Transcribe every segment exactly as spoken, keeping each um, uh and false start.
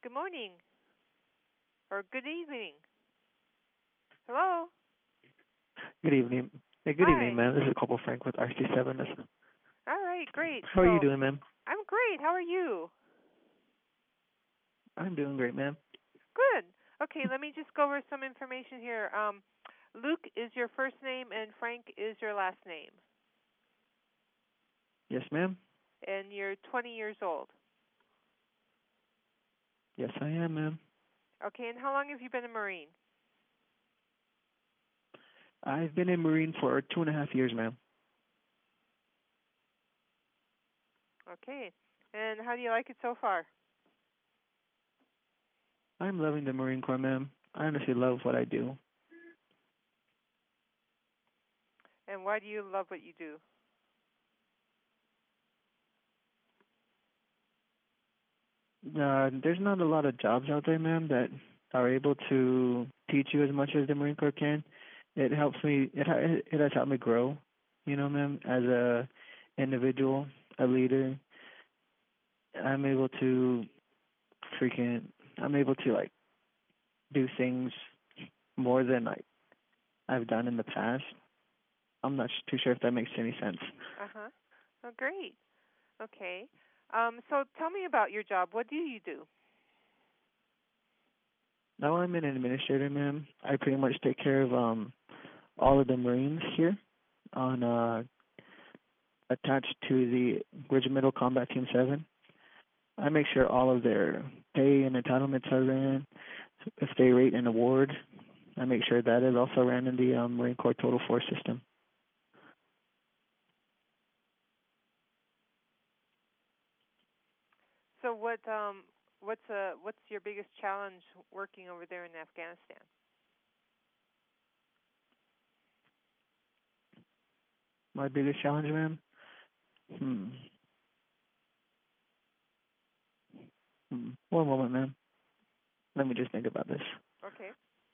good morning. Or good evening. Hello? Good evening. Hey, good evening, Hi. ma'am. This is Corporal Frank with R C seven. All right, great. How are you So, doing, ma'am? I'm great. How are you? I'm doing great, ma'am. Good. Okay, let me just go over some information here. Um, Luke is your first name and Frank is your last name. Yes, ma'am. And you're twenty years old. Yes, I am, ma'am. Okay, and how long have you been a Marine? I've been a Marine for two and a half years, ma'am. Okay. And how do you like it so far? I'm loving the Marine Corps, ma'am. I honestly love what I do. And why do you love what you do? Uh, there's not a lot of jobs out there, ma'am, that are able to teach you as much as the Marine Corps can. It helps me. It ha- it has helped me grow, you know, ma'am, as a individual, a leader. I'm able to freaking. I'm able to like do things more than like I've done in the past. I'm not too sure if that makes any sense. Uh-huh. Oh, great. Okay. Um, so tell me about your job. What do you do? Now I'm an administrator, ma'am. I pretty much take care of um all of the Marines here on uh attached to the Regimental Combat Team seven. I make sure all of their pay and entitlements are ran. If they rate an award, I make sure that is also ran in the um, Marine Corps Total Force system. So what um what's uh what's your biggest challenge working over there in Afghanistan? My biggest challenge, ma'am? Hmm. hmm. One moment, ma'am. Let me just think about this. Okay.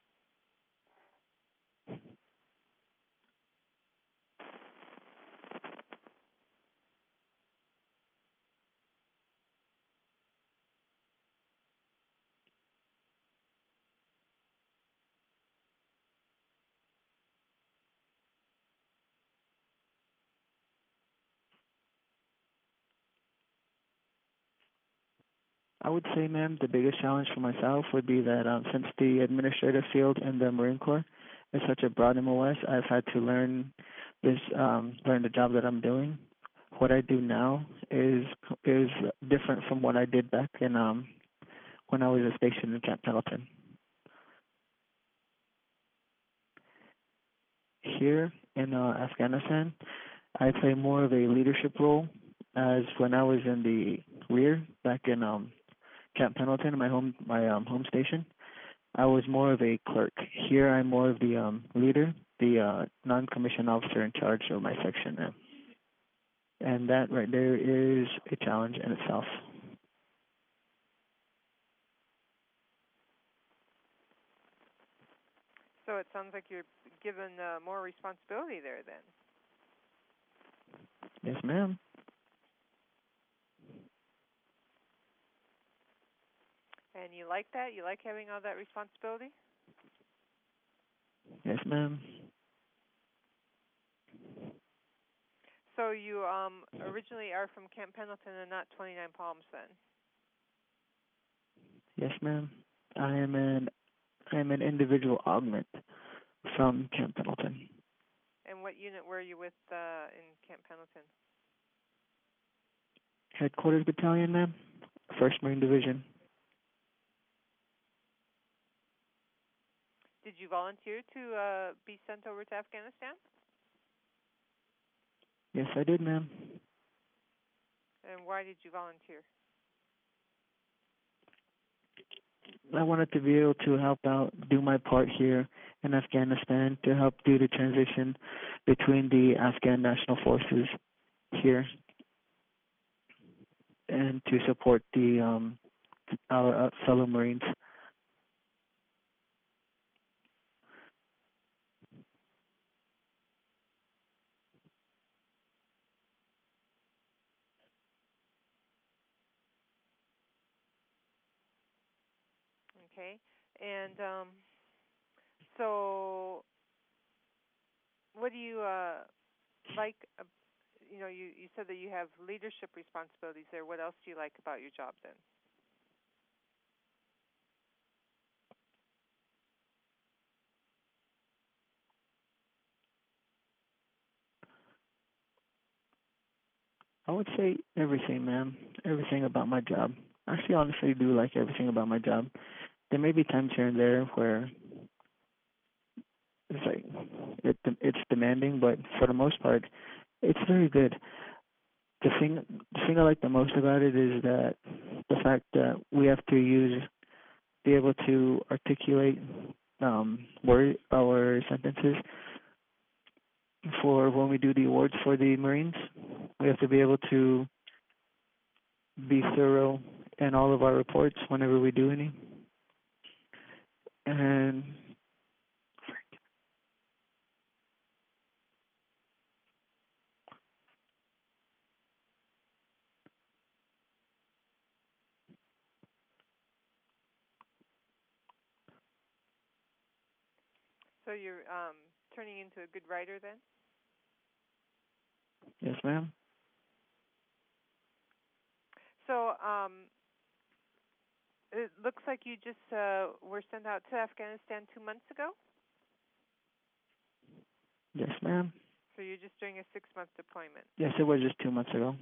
I would say, ma'am, the biggest challenge for myself would be that um, since the administrative field in the Marine Corps is such a broad M O S, I've had to learn this, um, learn the job that I'm doing. What I do now is is different from what I did back in um, when I was stationed in Camp Pendleton. Here in uh, Afghanistan, I play more of a leadership role, as when I was in the rear back in um, Camp Pendleton, my home my um, home station. I was more of a clerk. Here, I'm more of the um, leader, the uh, non-commissioned officer in charge of my section now. And that right there is a challenge in itself. So it sounds like you're given uh, more responsibility there then. Yes, ma'am. And you like that? You like having all that responsibility? Yes, ma'am. So you um originally are from Camp Pendleton and not twenty-nine Palms then? Yes, ma'am. I am an I am an individual augment from Camp Pendleton. And what unit were you with uh, in Camp Pendleton? Headquarters Battalion, ma'am. First Marine Division. Did you volunteer to uh, be sent over to Afghanistan? Yes, I did, ma'am. And why did you volunteer? I wanted to be able to help out, do my part here in Afghanistan to help do the transition between the Afghan National Forces here and to support the um, our uh, fellow Marines. Okay. And um, so, what do you uh, like? Uh, you know, you you said that you have leadership responsibilities there. What else do you like about your job then? I would say everything, man. Everything about my job. I actually honestly do like everything about my job. There may be times here and there where it's like it it's demanding, but for the most part, it's very good. The thing the thing I like the most about it is that the fact that we have to use be able to articulate um word our sentences for when we do the awards for the Marines. We have to be able to be thorough in all of our reports whenever we do any. And So you're um, turning into a good writer then? yes, ma'am. So um, it looks like you just uh, were sent out to Afghanistan two months ago. Yes, ma'am. So you're just doing a six-month deployment. Yes, it was just two months ago.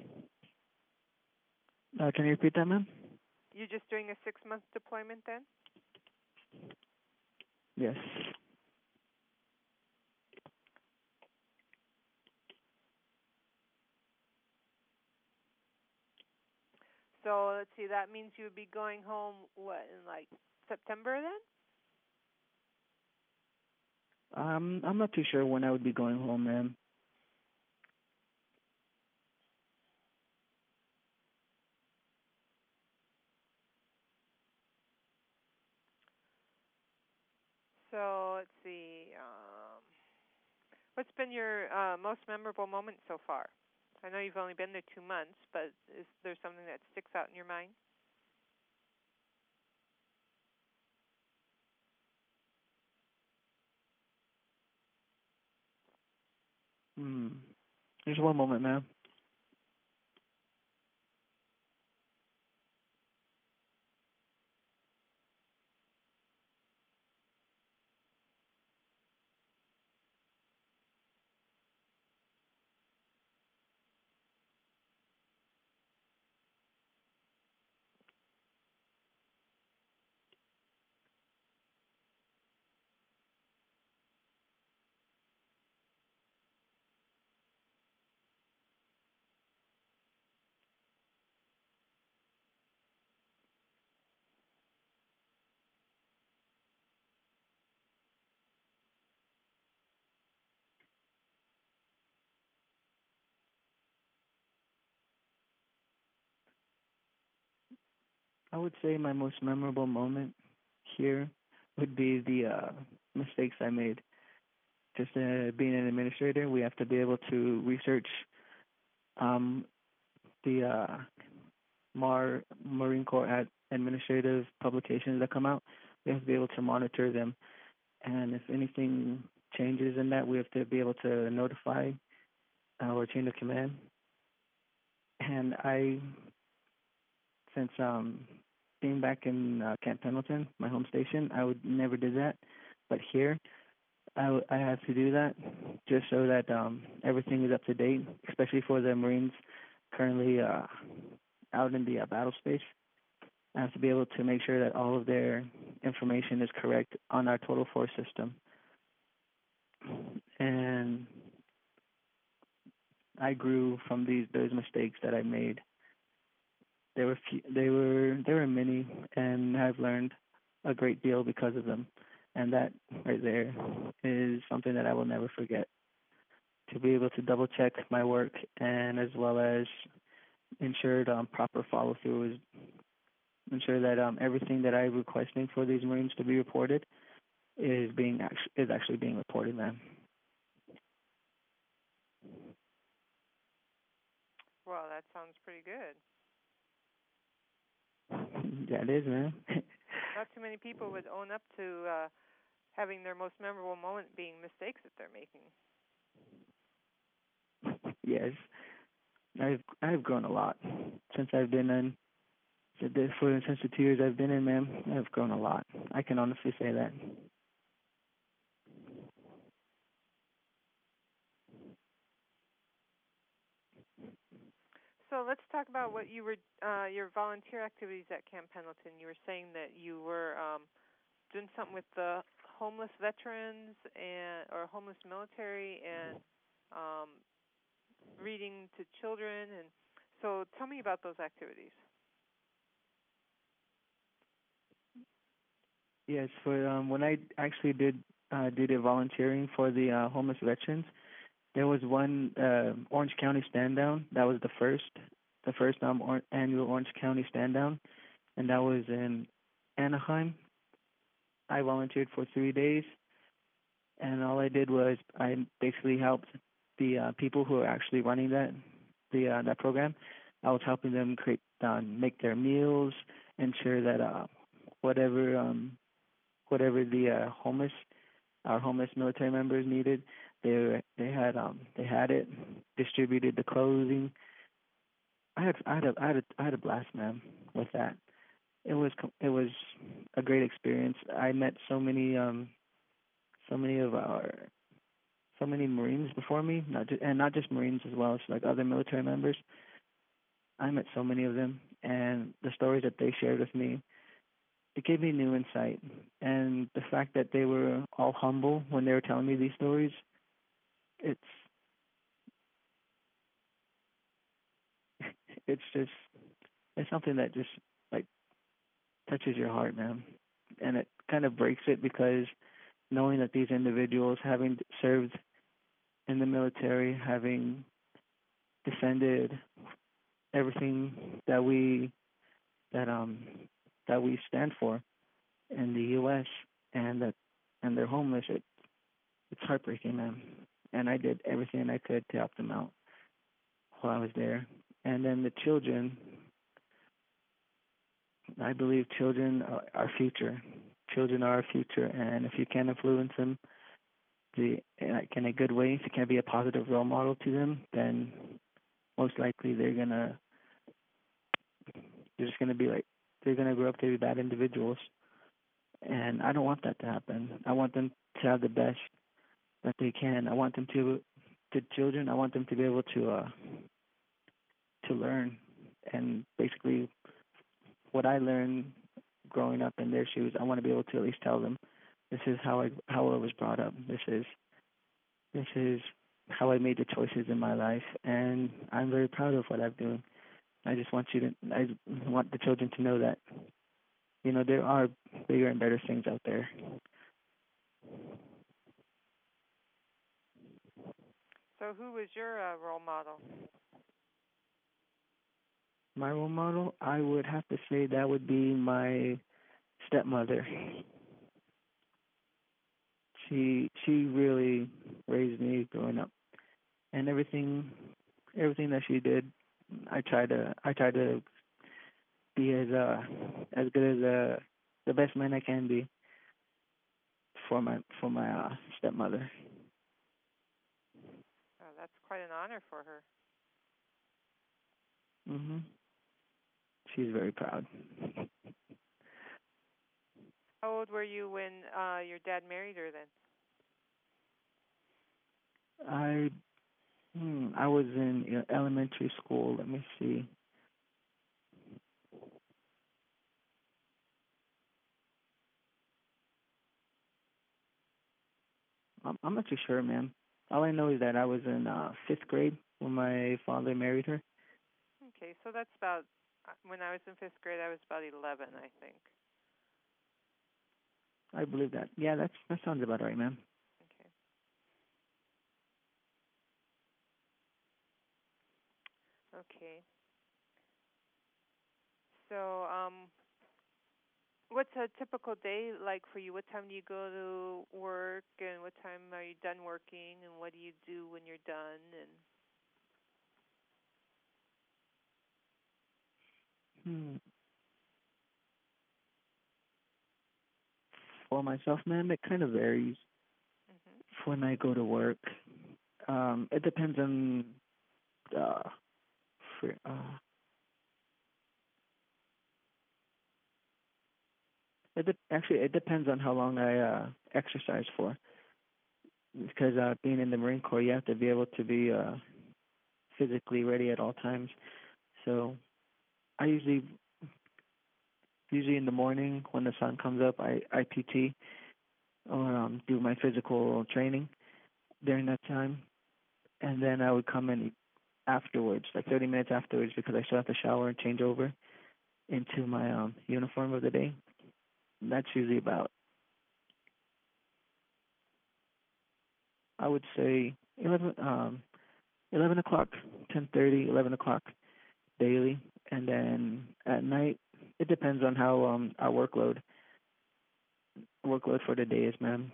Uh, can you repeat that, ma'am? You're just doing a six-month deployment then? Yes. So let's see, that means you would be going home, what, in like September then? Um, I'm not too sure when I would be going home, ma'am. So let's see, um, what's been your uh, most memorable moment so far? I know you've only been there two months, but is there something that sticks out in your mind? Hmm. Just one moment, ma'am. I would say my most memorable moment here would be the uh, mistakes I made. Just uh, being an administrator, we have to be able to research um, the uh, Mar Marine Corps ad- administrative publications that come out. We have to be able to monitor them, and if anything changes in that, we have to be able to notify our chain of command. And I, since um, being back in uh, Camp Pendleton, my home station, I would never did that, but here I, w- I have to do that just so that um, everything is up to date, especially for the Marines currently uh, out in the uh, battle space. I have to be able to make sure that all of their information is correct on our total force system. And I grew from these those mistakes that I made. There were few, they were there were many, and I've learned a great deal because of them. And that right there is something that I will never forget. To be able to double check my work and as well as ensure um, proper follow through is ensure that um, everything that I'm requesting for these Marines to be reported is being act- is actually being reported, man. Well, that sounds pretty good. Yeah, it is, man. Not too many people would own up to uh, having their most memorable moment being mistakes that they're making. Yes, I've I've grown a lot since I've been in. For since the two years I've been in, ma'am, I've grown a lot. I can honestly say that. So let's talk about what you were, uh, your volunteer activities at Camp Pendleton. You were saying that you were um, doing something with the homeless veterans and or homeless military and um, reading to children. And so, tell me about those activities. Yes, for um, when I actually did uh, did a volunteering for the uh, homeless veterans, there was one uh, Orange County stand down. That was the first, the first um, or- annual Orange County stand down, and that was in Anaheim. I volunteered for three days, and all I did was I basically helped the uh, people who are actually running that the uh, that program. I was helping them create uh, make their meals, ensure that uh, whatever um, whatever the uh, homeless our homeless military members needed, they they had um they had it, distributed the clothing. I had I had a, I had a, I had a blast, man, with that. It was it was a great experience. I met so many um so many of our so many Marines before me, not just, and not just Marines as well as like other military members. I met so many of them, and the stories that they shared with me, it gave me new insight. And the fact that they were all humble when they were telling me these stories, it's it's just it's something that just like touches your heart, man. And it kind of breaks it because knowing that these individuals, having served in the military, having defended everything that we that um that we stand for in the U S and that and they're homeless, it it's heartbreaking, man. And I did everything I could to help them out while I was there. And then the children, I believe children are our future. Children are our future, and if you can influence them the like in a good way, if you can be a positive role model to them, then most likely they're gonna they're just gonna be like they're gonna grow up to be bad individuals. And I don't want that to happen. I want them to have the best that they can. I want them to to children. I want them to be able to uh to learn and basically what I learned growing up in their shoes. I want to be able to at least tell them this is how I how I was brought up. This is this is how I made the choices in my life, and I'm very proud of what I'm doing. I just want you to I want the children to know that you know there are bigger and better things out there. So, who was your uh, role model? My role model, I would have to say that would be my stepmother. She she really raised me growing up, and everything everything that she did, I try to I try to be as uh as good as uh the best man I can be for my for my uh, stepmother. Oh, that's quite an honor for her. Mhm. She's very proud. How old were you when uh, your dad married her then? I hmm, I was in uh, elementary school. Let me see. I'm I'm not too sure, man. All I know is that I was in uh, fifth grade when my father married her. Okay, so that's about, uh, when I was in fifth grade, I was about eleven, I think. I believe that. Yeah, that's that sounds about right, man. Okay. Okay. So, um, what's a typical day like for you? What time do you go to work, and what time are you done working, and what do you do when you're done? And Hmm. for myself, man, it kind of varies Mhm. when I go to work. Um, it depends on uh, for, uh, it de- actually it depends on how long I uh exercise for. Because uh, being in the Marine Corps, you have to be able to be uh physically ready at all times. So I usually usually in the morning when the sun comes up, I I P T or um, do my physical training during that time, and then I would come in afterwards, like thirty minutes afterwards, because I still have to shower and change over into my um uniform of the day. And that's usually about, I would say, eleven um eleven o'clock, ten thirty, eleven o'clock daily, and then at night it depends on how um our workload workload for the day is, man.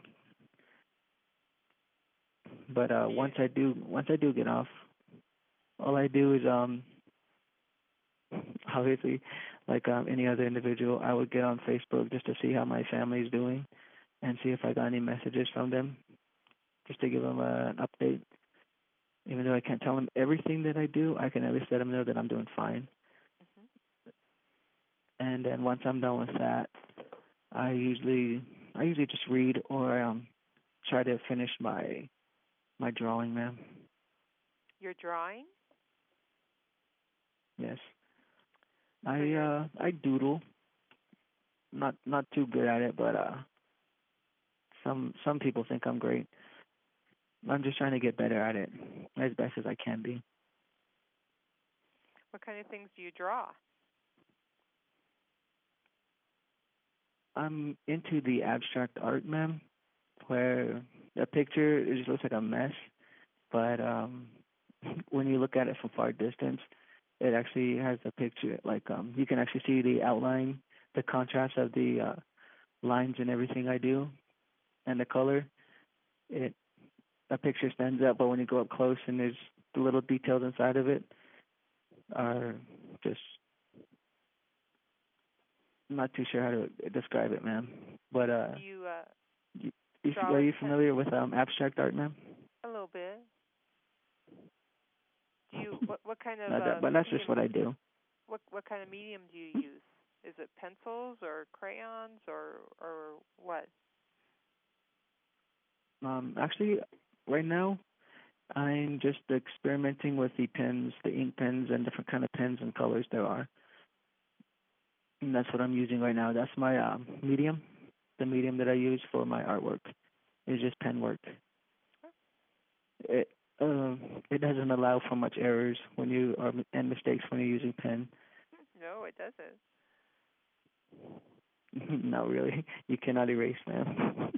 But uh Do you once I do once I do get off, all I do is um obviously, like um, any other individual, I would get on Facebook just to see how my family's doing and see if I got any messages from them, just to give them uh, an update. Even though I can't tell them everything that I do, I can at least let them know that I'm doing fine. Mhm. And then once I'm done with that, I usually I usually just read or um try to finish my my drawing, man. You're drawing? Yes, So I you're uh I doodle. Not not too good at it, but uh some some people think I'm great. I'm just trying to get better at it as best as I can be. what kind of things do you draw? I'm into the abstract art, man, where the picture it just looks like a mess, but um, when you look at it from far distance, it actually has a picture. Like um, you can actually see the outline, the contrast of the uh, lines and everything I do, and the color. It a picture stands out, but when you go up close and there's the little details inside of it are just I'm not too sure how to describe it, man. But uh, Do you uh you, you, draw are with you pen familiar with um abstract art, man? a little bit? Do you what what kind of No, that, uh but that's just medium what I do. what what kind of medium do you use? Is it pencils or crayons or or what? Um, actually, right now I'm just experimenting with the pens, the ink pens, and different kind of pens and colors there are. And that's what I'm using right now. That's my um, medium. The medium that I use for my artwork is just pen work. It um it doesn't allow for much errors when you are and mistakes when you're using pen. No, it doesn't. Not really. You cannot erase, man.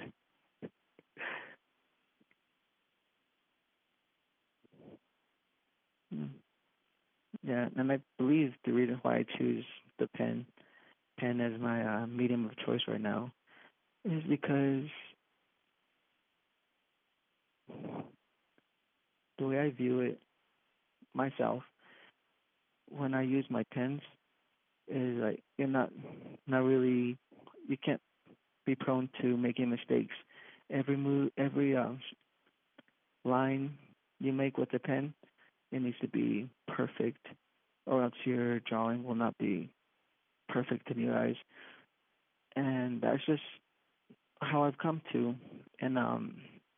Mm. Yeah, and I believe the reason why I choose the pen pen as my uh, medium of choice right now is because the way I view it myself when I use my pens is like you're not not really you can't be prone to making mistakes. Every move, every um, line you make with the pen, it needs to be perfect, or else your drawing will not be perfect in your eyes. And that's just how I've come to. And um,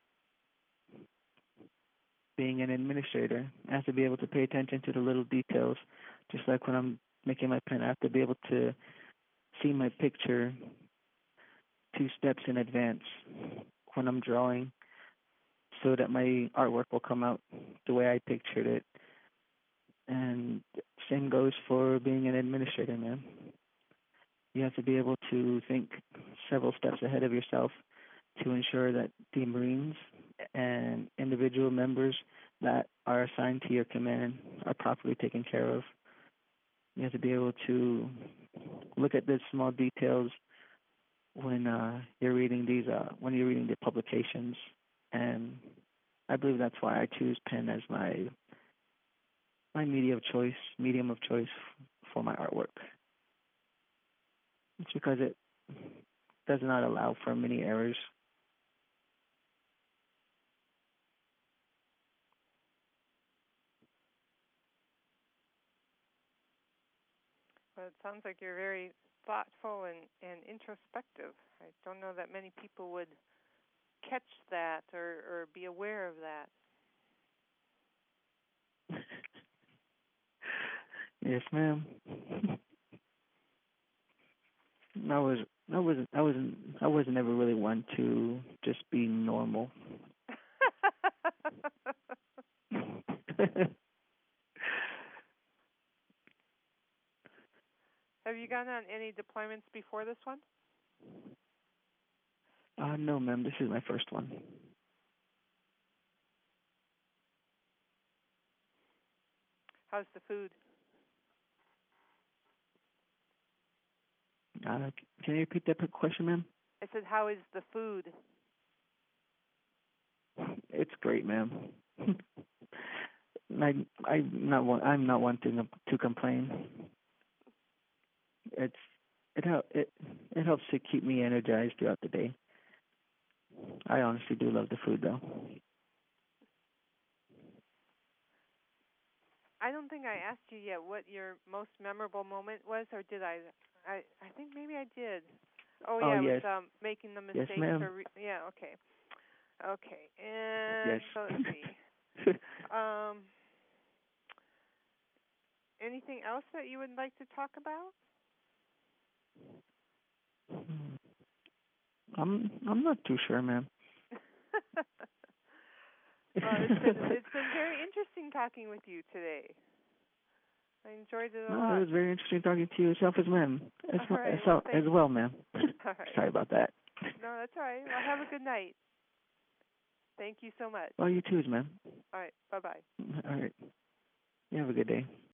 being an administrator, I have to be able to pay attention to the little details. Just like when I'm making my pen, I have to be able to see my picture two steps in advance when I'm drawing so that my artwork will come out the way I pictured it. And same goes for being an administrator, man. You have to be able to think several steps ahead of yourself to ensure that the Marines and individual members that are assigned to your command are properly taken care of. You have to be able to look at the small details when uh, you're reading these uh, when you're reading the publications, and I believe that's why I choose pen as my my media of choice, medium of choice for my artwork. It's because it does not allow for many errors. Well, it sounds like you're very thoughtful and, and introspective. I don't know that many people would catch that or, or be aware of that. Yes, ma'am. I was I was I wasn't I was never really one to just be normal. Have you gone on any deployments before this one? Uh no, ma'am, this is my first one. How's the food? Uh can you repeat that question, ma'am? I said, how is the food? It's great, ma'am. I I'm not one I'm not one to to complain. It's it hel- it it helps to keep me energized throughout the day. I honestly do love the food, though. I don't think I asked you yet what your most memorable moment was, or did I? I I think maybe I did. Oh Oh yeah, it yes, was um making the yes, mistakes ma'am. or re- yeah, okay. Okay. And Yes. so let's see. Um anything else that you would like to talk about? I'm I'm not too sure, ma'am. Well, it's been it's been very interesting talking with you today. I enjoyed it a No, it lot. was very interesting talking to you yourself as ma'am, as, All well- as, right. Well, well- as thank. well, ma'am. All right. Sorry about that. No, that's all right. Well, have a good night. Thank you so much. Well, you too, ma'am. All right. Bye bye. All right. You have a good day.